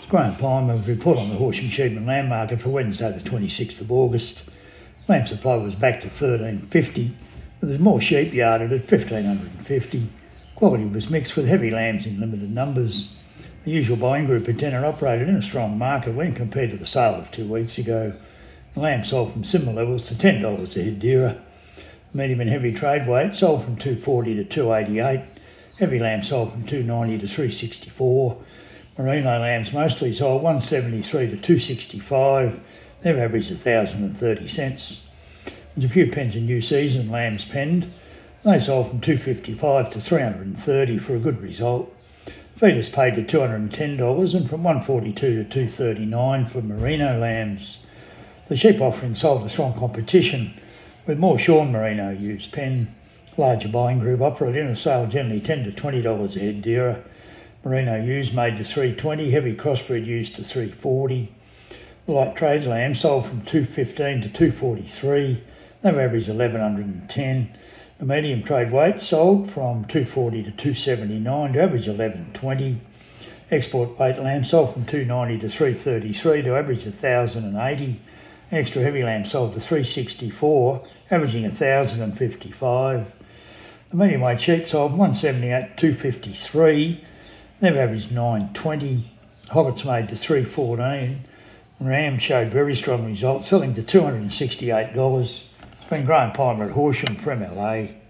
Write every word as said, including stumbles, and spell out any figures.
Graham Palmer with a report on the Horsham sheep and lamb market for Wednesday the twenty-sixth of August. Lamb supply was back to thirteen fifty, but there's more sheep yarded at fifteen fifty. Quality was mixed with heavy lambs in limited numbers. The usual buying group at Denner operated in a strong market when compared to the sale of two weeks ago. The lamb sold from similar levels to ten dollars a head dearer. Medium and heavy trade weight sold from two forty to two eighty-eight. Heavy lamb sold from two ninety to three sixty-four. Merino lambs mostly sold one seventy-three to two sixty-five. They've averaged one thousand thirty cents. There's a few pens in new season lambs penned. They sold from two fifty-five to three thirty for a good result. Feeders paid to two hundred ten dollars and from one forty-two to two thirty-nine for merino lambs. The sheep offering sold to strong competition, with more shorn merino ewes penned. Larger buying group operated in a sale generally ten to twenty dollars a head dearer. Merino ewes made to three twenty, heavy crossbred ewes to three forty. The light trade lamb sold from two fifteen to two forty-three. They've averaged eleven ten. The medium trade weight sold from two forty to two seventy-nine to average eleven twenty. Export weight lamb sold from two ninety to three thirty-three to average one thousand eighty. Extra heavy lamb sold to three sixty-four, averaging one thousand fifty-five. The medium weight sheep sold one seventy-eight to two fifty-three. They've averaged nine twenty. Hoggets made to three fourteen. Ram showed very strong results, selling to two hundred sixty-eight dollars. It's been Graham Palmer at Horsham for M L A.